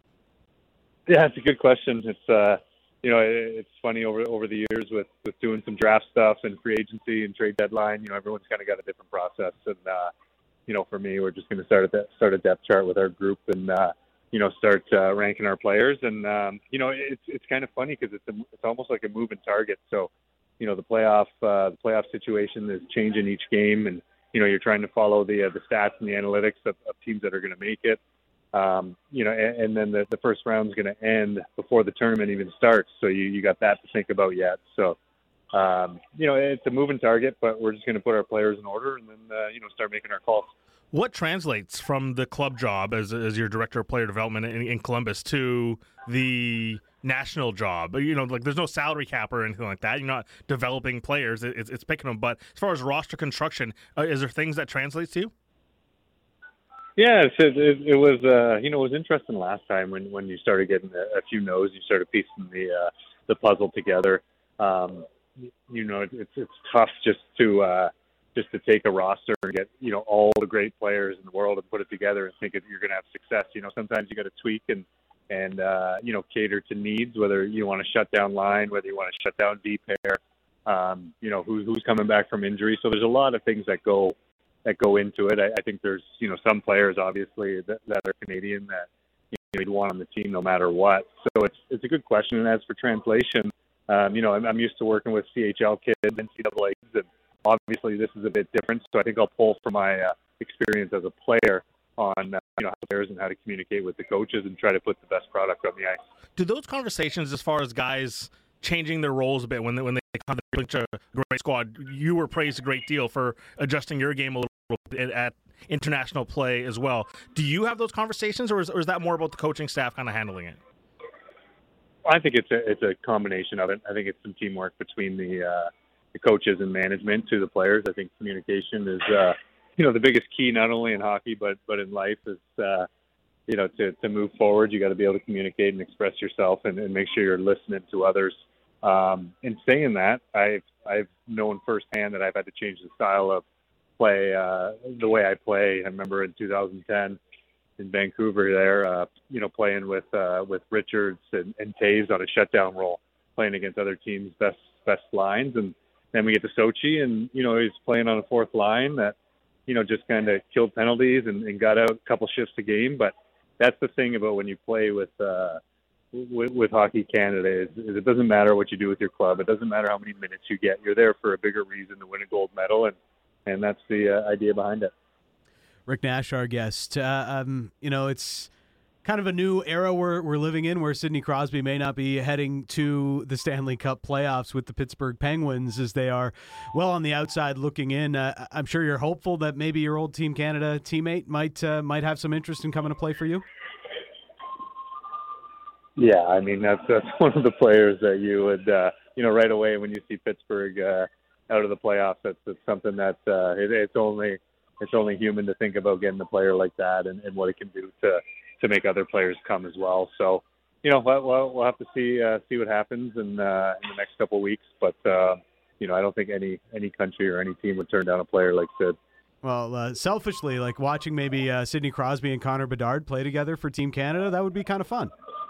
Yeah, it's a good question. It's uh, you know, it's funny over over the years with, with doing some draft stuff and free agency and trade deadline. You know, everyone's kind of got a different process, and uh, you know, for me, we're just going to start at that start a depth chart with our group, and uh, you know, start uh, ranking our players. And um, you know, it's it's kind of funny because it's a, it's almost like a moving target. So, you know, the playoff uh, the playoff situation is changing each game, and you know, you're trying to follow the uh, the stats and the analytics of, of teams that are going to make it. Um, you know, and, and then the, the first round is going to end before the tournament even starts. So you, you got that to think about yet. So, um, you know, it's a moving target, but we're just going to put our players in order and then, uh, you know, start making our calls. What translates from the club job as as your director of player development in, in Columbus to the national job? You know, like there's no salary cap or anything like that. You're not developing players. It's, it's picking them. But as far as roster construction, uh, is there things that translates to you? Yeah, it, it, it was, uh, you know, it was interesting last time when, when you started getting a, a few no's, you started piecing the uh, the puzzle together. Um, you know, it, it's it's tough just to uh, just to take a roster and get, you know, all the great players in the world and put it together and think that you're going to have success. You know, sometimes you got to tweak and and uh, you know, cater to needs, whether you want to shut down line, whether you want to shut down D pair, um, you know, who, who's coming back from injury. So there's a lot of things that go. that go into it. I, I think there's, you know, some players obviously that, that are Canadian that, you know, you'd want on the team no matter what. So it's it's a good question. And as for translation, um, you know, I'm, I'm used to working with C H L kids, N C double A kids, and obviously this is a bit different. So I think I'll pull from my uh, experience as a player on, uh, you know, how players and how to communicate with the coaches and try to put the best product on the ice. Do those conversations, as far as guys changing their roles a bit when they, when they come to a great squad, you were praised a great deal for adjusting your game a little bit at international play as well. Do you have those conversations, or is, or is that more about the coaching staff kind of handling it? I think it's a it's a combination of it. I think it's some teamwork between the uh, the coaches and management to the players. I think communication is uh, you know, the biggest key, not only in hockey but but in life. Is uh, you know, to to move forward, you got to be able to communicate and express yourself, and, and make sure you're listening to others. Um, in saying that, I've I've known firsthand that I've had to change the style of play, uh, the way I play. I remember in two thousand ten in Vancouver there, uh, you know, playing with uh, with Richards and, and Taves on a shutdown role, playing against other teams' best best lines, and then we get to Sochi, and you know, he's playing on a fourth line that, you know, just kind of killed penalties and, and got out a couple shifts a game, but that's the thing about when you play with uh, with, with Hockey Canada is, is it doesn't matter what you do with your club. It doesn't matter how many minutes you get. You're there for a bigger reason to win a gold medal, and and that's the uh, idea behind it. Rick Nash, our guest. Uh, um, you know, it's kind of a new era we're, we're living in where Sidney Crosby may not be heading to the Stanley Cup playoffs with the Pittsburgh Penguins as they are well on the outside looking in. Uh, I'm sure you're hopeful that maybe your old Team Canada teammate might uh, might have some interest in coming to play for you. Yeah, I mean, that's, that's one of the players that you would, uh, you know, right away when you see Pittsburgh uh, out of the playoffs, that's, that's something that uh, it, it's only it's only human to think about getting a player like that and, and what it can do to to make other players come as well. So, you know, we'll, we'll have to see uh, see what happens in, uh, in the next couple of weeks. But, uh, you know, I don't think any any country or any team would turn down a player like Sid. Well, uh, selfishly, like watching maybe uh, Sidney Crosby and Connor Bedard play together for Team Canada, that would be kind of fun.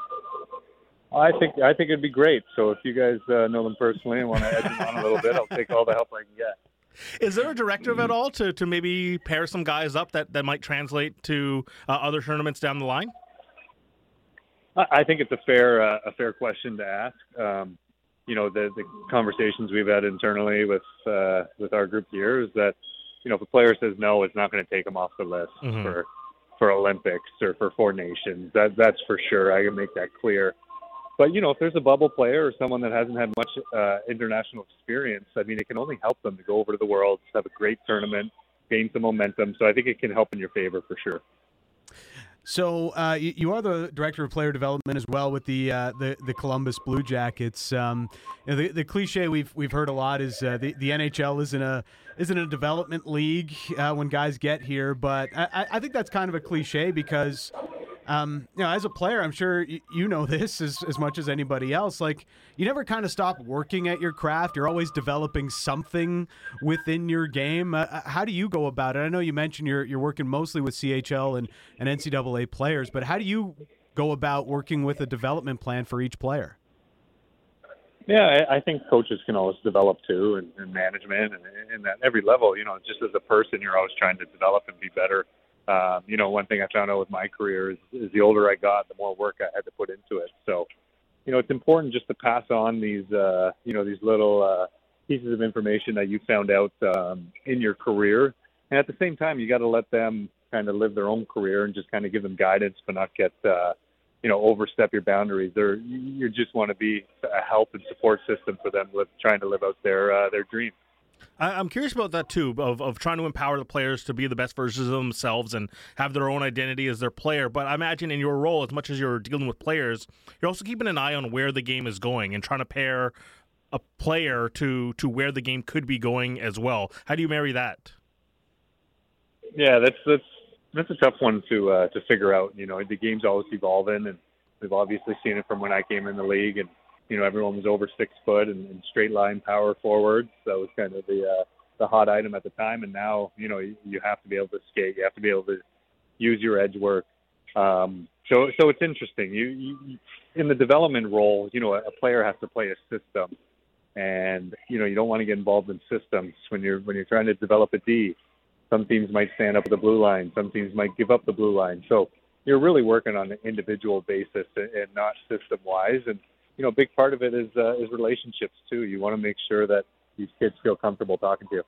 I think I think it'd be great. So if you guys uh, know them personally and want to edge them on a little bit, I'll take all the help I can get. Is there a directive at all to, to maybe pair some guys up that, that might translate to uh, other tournaments down the line? I think it's a fair uh, a fair question to ask. Um, you know, the, the conversations we've had internally with uh, with our group here is that, you know, if a player says no, it's not going to take them off the list mm-hmm. for for Olympics or for Four Nations. That that's for sure. I can make that clear. But, you know, if there's a bubble player or someone that hasn't had much uh, international experience, I mean, it can only help them to go over to the Worlds, have a great tournament, gain some momentum. So I think it can help in your favor for sure. So uh, you, you are the director of player development as well with the uh, the, the Columbus Blue Jackets. Um, you know, the, the cliche we've we've heard a lot is uh, the the N H L isn't a isn't a development league uh, when guys get here, but I, I think that's kind of a cliche because. Um, you know, as a player, I'm sure you, you know this as, as much as anybody else. Like, you never kind of stop working at your craft. You're always developing something within your game. Uh, how do you go about it? I know you mentioned you're you're working mostly with C H L and, and N C double A players, but how do you go about working with a development plan for each player? Yeah, I, I think coaches can always develop too, and, and management, and, and at every level. You know, just as a person, you're always trying to develop and be better. Um, you know, one thing I found out with my career is, is the older I got, the more work I had to put into it. So, you know, it's important just to pass on these, uh, you know, these little uh, pieces of information that you found out um, in your career. And at the same time, you got to let them kind of live their own career and just kind of give them guidance, but not get, uh, you know, overstep your boundaries. They're, you just want to be a help and support system for them with trying to live out their uh, their dreams. I'm curious about that too, of of trying to empower the players to be the best versions of themselves and have their own identity as their player. But I imagine in your role, as much as you're dealing with players, you're also keeping an eye on where the game is going and trying to pair a player to, to where the game could be going as well. How do you marry that? Yeah, that's that's that's a tough one to uh, to figure out. You know, the game's always evolving, and we've obviously seen it from when I came in the league, and you know, everyone was over six foot and, and straight line power forwards. That was kind of the uh, the hot item at the time. And now, you know, you, you have to be able to skate. You have to be able to use your edge work. Um, so, so it's interesting. You, you in the development role, you know, a, a player has to play a system, and you know, you don't want to get involved in systems when you're when you're trying to develop a D. Some teams might stand up at the blue line. Some teams might give up the blue line. So you're really working on an individual basis and, and not system wise. And you know, a big part of it is uh, is relationships too. You want to make sure that these kids feel comfortable talking to you.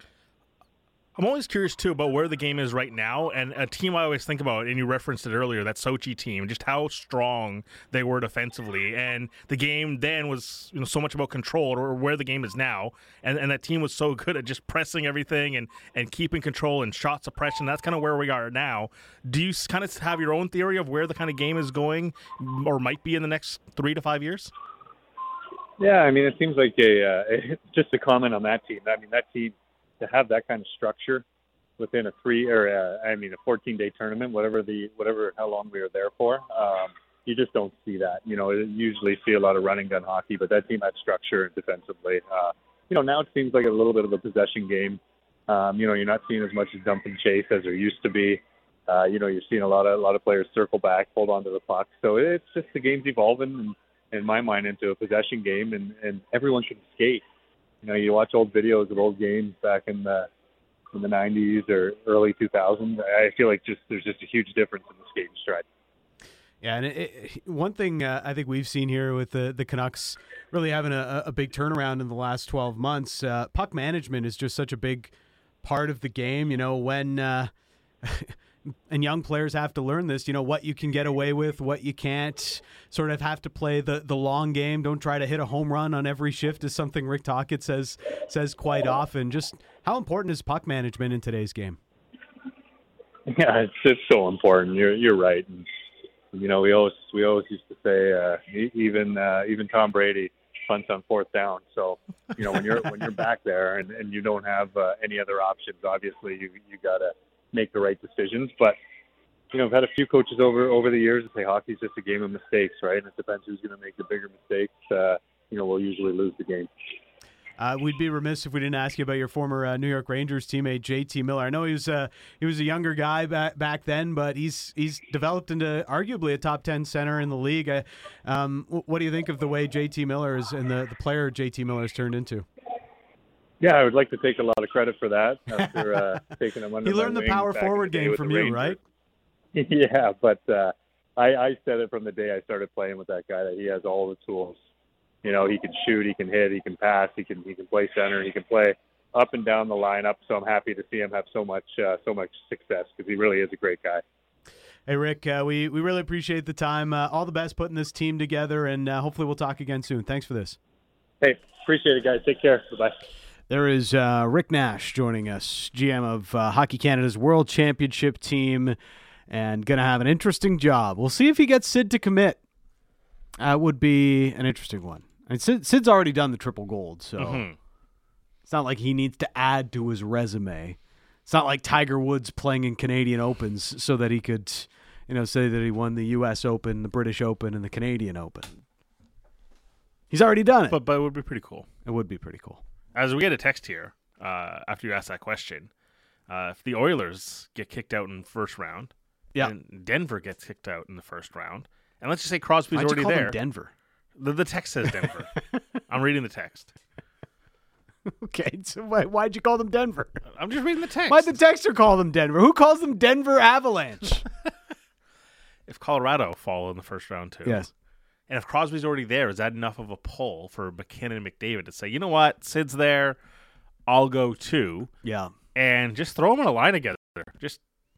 I'm always curious too about where the game is right now, and a team I always think about, and you referenced it earlier, that Sochi team, just how strong they were defensively, and the game then was, you know, so much about control, or where the game is now, and, and that team was so good at just pressing everything and, and keeping control and shot suppression. That's kind of where we are now. Do you kind of have your own theory of where the kind of game is going, or might be in the next three to five years? Yeah, I mean, it seems like a uh, just a comment on that team. I mean, that team, to have that kind of structure within a three or uh, I mean a fourteen day tournament, whatever the whatever how long we were there for, um, you just don't see that. You know, you usually see a lot of running gun hockey, but that team had structure defensively. Uh, you know, now it seems like a little bit of a possession game. Um, you know, you're not seeing as much as dump and chase as there used to be. Uh, you know, you're seeing a lot of a lot of players circle back, hold on to the puck. So it's just the game's evolving, and, in my mind, into a possession game, and, and everyone can skate. You know, you watch old videos of old games back in the in the nineties or early two thousands. I feel like just there's just a huge difference in the skating stride. Yeah, and it, it, one thing uh, I think we've seen here with the, the Canucks really having a, a big turnaround in the last twelve months, uh, puck management is just such a big part of the game. You know, when uh, and young players have to learn this, you know, what you can get away with, what you can't, sort of have to play the, the long game. Don't try to hit a home run on every shift is something Rick Tocchet says, says quite often. Just how important is puck management in today's game? Yeah, it's, it's so important. You're, you're right. And, you know, we always we always used to say uh, even uh, even Tom Brady punts on fourth down. So, you know, when you're when you're back there and, and you don't have uh, any other options, obviously you you gotta make the right decisions. But you know, I've had a few coaches over over the years that say hockey's just a game of mistakes, right? And it depends who's going to make the bigger mistakes. Uh, you know, we'll usually lose the game. Uh, we'd be remiss if we didn't ask you about your former uh, New York Rangers teammate J T Miller. I know he was uh, he was a younger guy back back then, but he's he's developed into arguably a top ten center in the league. Uh, um, what do you think of the way J T Miller is and the, the player J T Miller has turned into? Yeah, I would like to take a lot of credit for that after uh, taking him under. He learned my the wing power back in forward the day game with from the you, Rangers. right? Yeah, but uh, I, I said it from the day I started playing with that guy that he has all the tools. You know, he can shoot, he can hit, he can pass, he can he can play center, he can play up and down the lineup. So I'm happy to see him have so much uh, so much success because he really is a great guy. Hey Rick, uh, we we really appreciate the time. Uh, all the best putting this team together, and uh, hopefully we'll talk again soon. Thanks for this. Hey, appreciate it, guys. Take care. Bye bye. There is uh, Rick Nash joining us, G M of uh, Hockey Canada's World Championship team, and going to have an interesting job. We'll see if he gets Sid to commit. That uh, would be an interesting one. I mean, Sid, Sid's already done the triple gold, so Mm-hmm. it's not like he needs to add to his resume. It's not like Tiger Woods playing in Canadian Opens so that he could, you know, say that he won the U S Open, the British Open, and the Canadian Open. He's already done it. But but it would be pretty cool. It would be pretty cool. As we get a text here uh, after you ask that question, uh, if the Oilers get kicked out in the first round, Yeah. and Denver gets kicked out in the first round, and let's just say Crosby's Why'd already you call there. them Denver? The, the text says Denver. I'm reading the text. Okay, so why, why'd you call them Denver? I'm just reading the text. Why'd the texter call them Denver? Who calls them Denver Avalanche? If Colorado fall in the first round too. Yes. And if Crosby's already there, is that enough of a pull for McKinnon and McDavid to say, you know what, Sid's there, I'll go too, Yeah. and just throw them in a line together. Just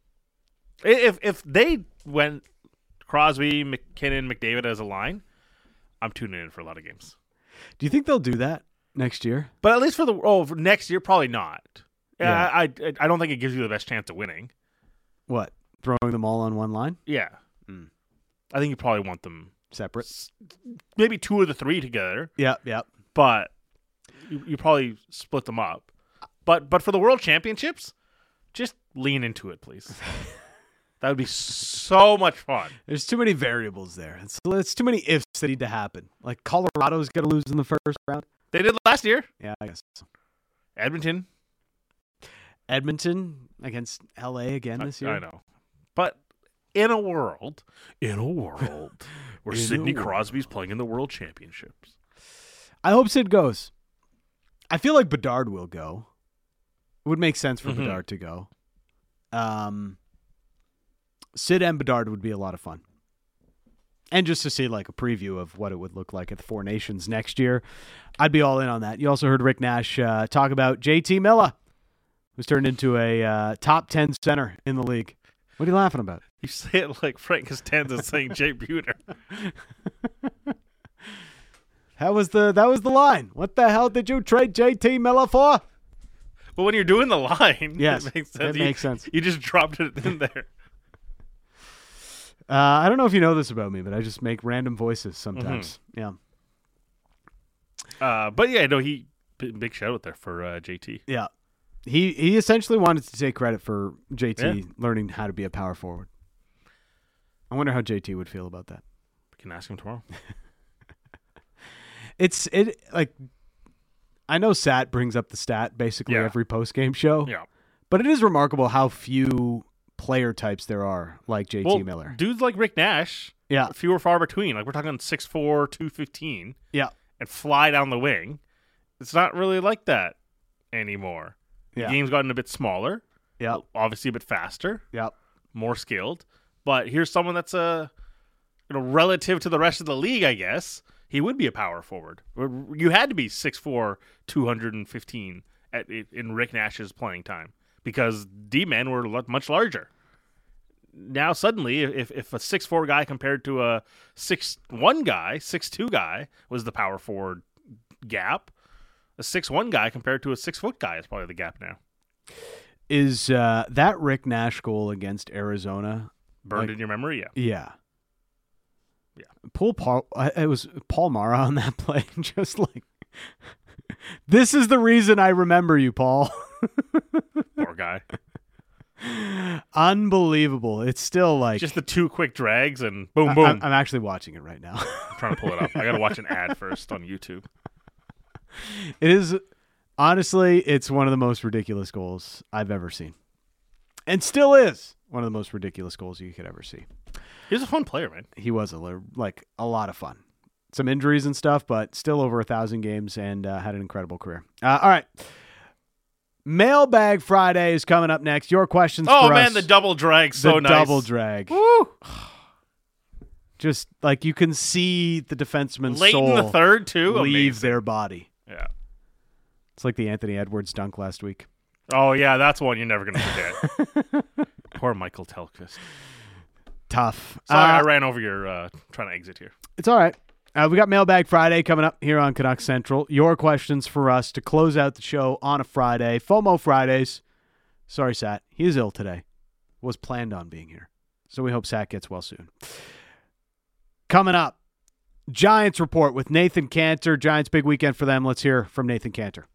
if if they went Crosby, McKinnon, McDavid as a line, I'm tuning in for a lot of games. Do you think they'll do that next year? But at least for the oh for next year, probably not. Yeah. Yeah, I, I I don't think it gives you the best chance of winning. What? Throwing them all on one line? Yeah, Mm. I think you probably want them Separate? maybe two of the three together. Yep, yep. But you, you probably split them up. But but for the World Championships, just lean into it, please. That would be so much fun. There's too many variables there. It's, it's too many ifs that need to happen. Like Colorado's going to lose in the first round. They did last year. Yeah, I guess. So. Edmonton. Edmonton against L A again this year. I know. But in a world, in a world where In a Sidney world. Crosby's playing in the World Championships. I hope Sid goes. I feel like Bedard will go. It would make sense for Mhm. Bedard to go. Um, Sid and Bedard would be a lot of fun. And just to see like a preview of what it would look like at the Four Nations next year, I'd be all in on that. You also heard Rick Nash uh, talk about J T Miller, who's turned into a uh, top ten center in the league. What are you laughing about? You say it like Frank Costanza saying Jay Buhner. That was the that was the line. What the hell did you trade J T Miller for? But when you're doing the line, Yes, it makes sense. it You- makes sense. You just dropped it in there. Uh, I don't know if you know this about me, but I just make random voices sometimes. Yeah. Uh, but yeah, no, he b- big shout out there for uh, J T. Yeah. He he essentially wanted to take credit for J T Yeah. learning how to be a power forward. I wonder how J T would feel about that. We can ask him tomorrow. It's it like I know Sat brings up the stat basically Yeah. every post game show, Yeah. but it is remarkable how few player types there are like J T Well, Miller. dudes like Rick Nash, Yeah. few or far between. Like we're talking six four, two fifteen, Yeah. and fly down the wing. It's not really like that anymore. Yeah. The game's gotten a bit smaller, Yeah. obviously a bit faster, Yeah. more skilled. But here's someone that's a you know, relative to the rest of the league, I guess, he would be a power forward. You had to be six foot four, two hundred fifteen at, in Rick Nash's playing time because D-men were much larger. Now suddenly, if if a six foot four guy compared to a six foot one guy, six foot two guy was the power forward gap, a six foot one guy compared to a six foot guy is probably the gap now. Is uh, that Rick Nash goal against Arizona burned like, in your memory? Yeah. Yeah. Yeah. Pull Paul. It was Paul Mara on that play. Just like, this is the reason I remember you, Paul. Poor guy. Unbelievable. It's still like just the two quick drags and boom, I, boom. I'm, I'm actually watching it right now. I'm trying to pull it up. I got to watch an ad first on YouTube. It is honestly, it's one of the most ridiculous goals I've ever seen, and still is one of the most ridiculous goals you could ever see. He was a fun player, man. He was a like a lot of fun. Some injuries and stuff, but still over a thousand games and uh, had an incredible career. Uh, all right. Mailbag Friday is coming up next. Your questions oh, for man, us. the double drag, so the nice. double drag. Woo! Just like you can see the defenseman's Late soul in the third, too. leave Amazing. their body. Yeah. It's like the Anthony Edwards dunk last week. Oh, yeah, that's one you're never going to forget. Poor Michael Telquist. Tough. Sorry, uh, I ran over your uh, trying to exit here. It's all right. Uh, we got Mailbag Friday coming up here on Canuck Central. Your questions for us to close out the show on a Friday. FOMO Fridays. Sorry, Sat. He is ill today. Was planned on being here. So we hope Sat gets well soon. Coming up, Giants Report with Nathan Cantor. Giants big weekend for them. Let's hear from Nathan Cantor.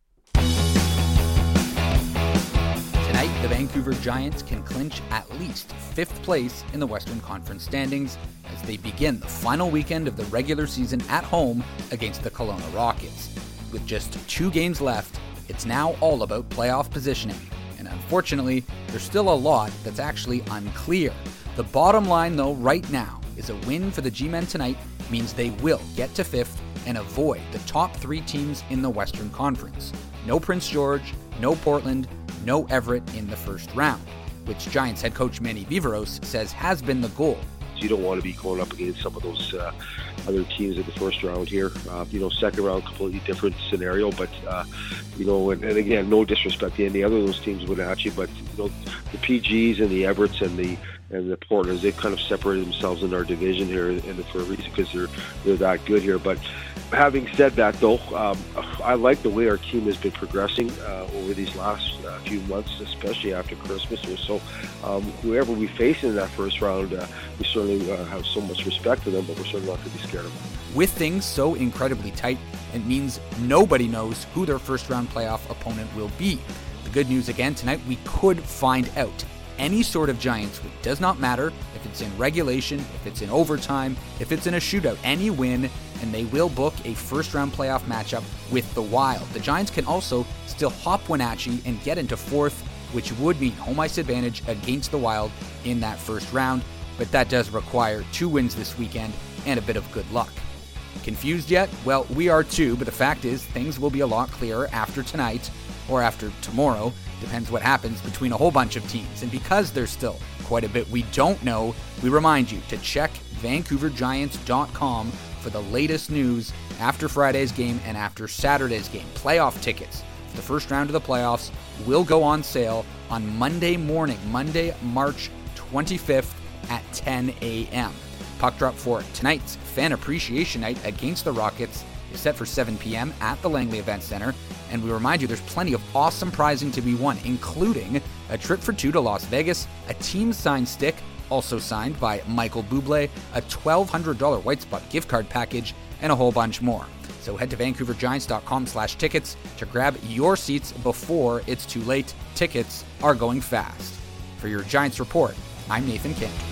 Tonight, the Vancouver Giants can clinch at least fifth place in the Western Conference standings as they begin the final weekend of the regular season at home against the Kelowna Rockets. With just two games left, it's now all about playoff positioning. And unfortunately, there's still a lot that's actually unclear. The bottom line, though, right now, is a win for the G-Men tonight means they will get to fifth and avoid the top three teams in the Western Conference. No Prince George, no Portland, no Everett in the first round, which Giants head coach Manny Viveros says has been the goal. You don't want to be going up against some of those uh, other teams in the first round here. Uh, you know, second round, completely different scenario. But, uh, you know, and, and again, no disrespect to any other of those teams would at you, but, you know, the P Gs and the Everetts and the and the Portland's, they've kind of separated themselves in our division here and for a reason because they're, they're that good here. But having said that, though, um, I like the way our team has been progressing uh, over these last uh, few months, especially after Christmas here. So um, whoever we face in that first round, uh, we certainly uh, have so much respect for them, but we're certainly not going to be scared of them. With things so incredibly tight, it means nobody knows who their first-round playoff opponent will be. The good news again tonight, we could find out. Any sort of Giants win. Does not matter if it's in regulation, if it's in overtime, if it's in a shootout. Any win, and they will book a first-round playoff matchup with the Wild. The Giants can also still hop Wenatchee and get into fourth, which would mean home ice advantage against the Wild in that first round. But that does require two wins this weekend and a bit of good luck. Confused yet? Well, we are too, but the fact is things will be a lot clearer after tonight or after tomorrow. Depends what happens between a whole bunch of teams. And because there's still quite a bit we don't know, we remind you to check Vancouver Giants dot com for the latest news after Friday's game and after Saturday's game. Playoff tickets for the first round of the playoffs will go on sale on Monday morning, Monday, March twenty-fifth at ten a.m. Puck drop for tonight's Fan Appreciation Night against the Rockets is set for seven p.m. at the Langley Event Center. And we remind you there's plenty of awesome prizing to be won, including a trip for two to Las Vegas, a team signed stick, also signed by Michael Bublé, a twelve hundred dollars White Spot gift card package, and a whole bunch more. So head to Vancouver Giants dot com slash tickets to grab your seats before it's too late. Tickets are going fast. For your Giants Report, I'm Nathan Cantor.